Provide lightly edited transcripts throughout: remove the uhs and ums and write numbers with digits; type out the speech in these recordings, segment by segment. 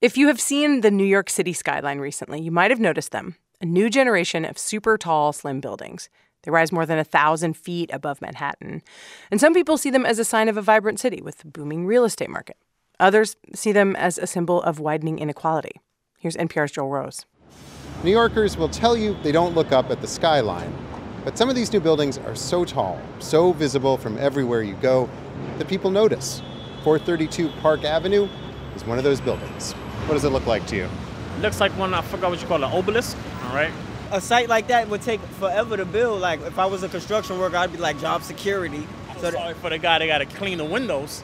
If you have seen the New York City skyline recently, you might have noticed them. A new generation of super tall, slim buildings. They rise more than 1,000 feet above Manhattan. And some people see them as a sign of a vibrant city with a booming real estate market. Others see them as a symbol of widening inequality. Here's NPR's Joel Rose. New Yorkers will tell you they don't look up at the skyline. But some of these new buildings are so tall, so visible from everywhere you go, that people notice. 432 Park Avenue is one of those buildings. What does it look like to you? It looks like one, I forgot what you call it, an obelisk, all right? A site like that would take forever to build. Like, if I was a construction worker, I'd be like job security. Sorry for the guy that got to clean the windows.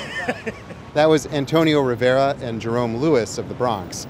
That was Antonio Rivera and Jerome Lewis of the Bronx.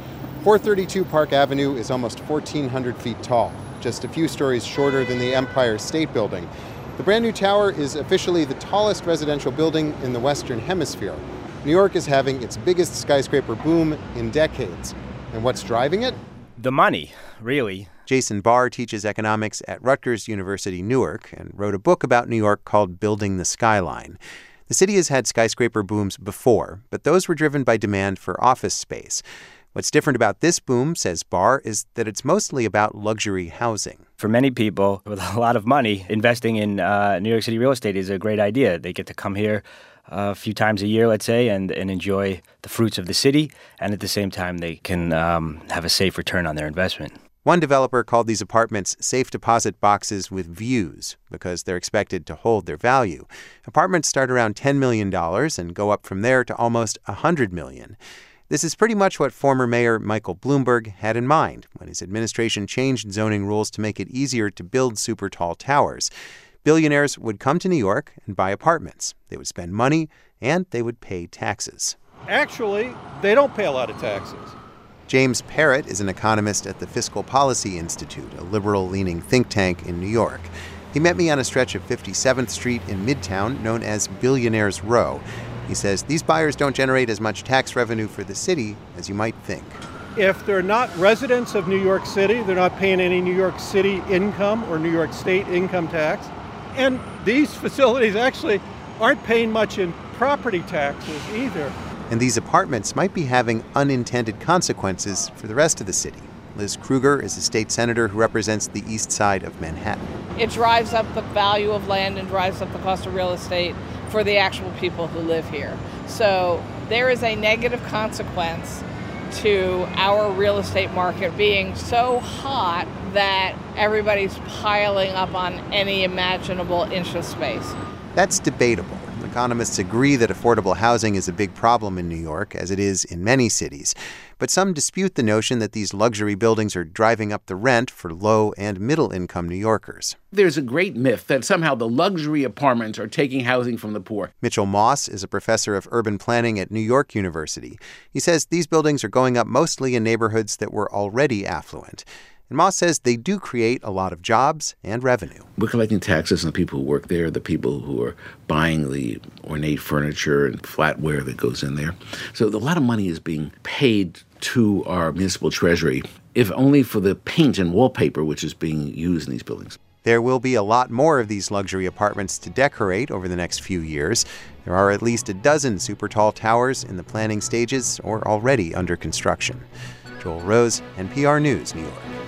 432 Park Avenue is almost 1,400 feet tall, just a few stories shorter than the Empire State Building. The brand new tower is officially the tallest residential building in the Western Hemisphere. New York is having its biggest skyscraper boom in decades. And what's driving it? The money, really. Jason Barr teaches economics at Rutgers University, Newark, and wrote a book about New York called Building the Skyline. The city has had skyscraper booms before, but those were driven by demand for office space. What's different about this boom, says Barr, is that it's mostly about luxury housing. For many people with a lot of money, investing in New York City real estate is a great idea. They get to come here a few times a year, let's say, and enjoy the fruits of the city. And at the same time, they can have a safe return on their investment. One developer called these apartments safe deposit boxes with views because they're expected to hold their value. Apartments start around $10 million and go up from there to almost $100 million. This is pretty much what former Mayor Michael Bloomberg had in mind when his administration changed zoning rules to make it easier to build super tall towers. Billionaires would come to New York and buy apartments. They would spend money, and they would pay taxes. Actually, they don't pay a lot of taxes. James Parrott is an economist at the Fiscal Policy Institute, a liberal-leaning think tank in New York. He met me on a stretch of 57th Street in Midtown known as Billionaires Row. He says these buyers don't generate as much tax revenue for the city as you might think. If they're not residents of New York City, they're not paying any New York City income or New York State income tax. And these facilities actually aren't paying much in property taxes either. And these apartments might be having unintended consequences for the rest of the city. Liz Krueger is a state senator who represents the east side of Manhattan. It drives up the value of land and drives up the cost of real estate for the actual people who live here. So there is a negative consequence to our real estate market being so hot that everybody's piling up on any imaginable inch of space. That's debatable. Economists agree that affordable housing is a big problem in New York, as it is in many cities. But some dispute the notion that these luxury buildings are driving up the rent for low- and middle-income New Yorkers. There's a great myth that somehow the luxury apartments are taking housing from the poor. Mitchell Moss is a professor of urban planning at New York University. He says these buildings are going up mostly in neighborhoods that were already affluent. And Moss says they do create a lot of jobs and revenue. We're collecting taxes on the people who work there, the people who are buying the ornate furniture and flatware that goes in there. So a lot of money is being paid to our municipal treasury, if only for the paint and wallpaper which is being used in these buildings. There will be a lot more of these luxury apartments to decorate over the next few years. There are at least a dozen super tall towers in the planning stages or already under construction. Joel Rose, NPR News, New York.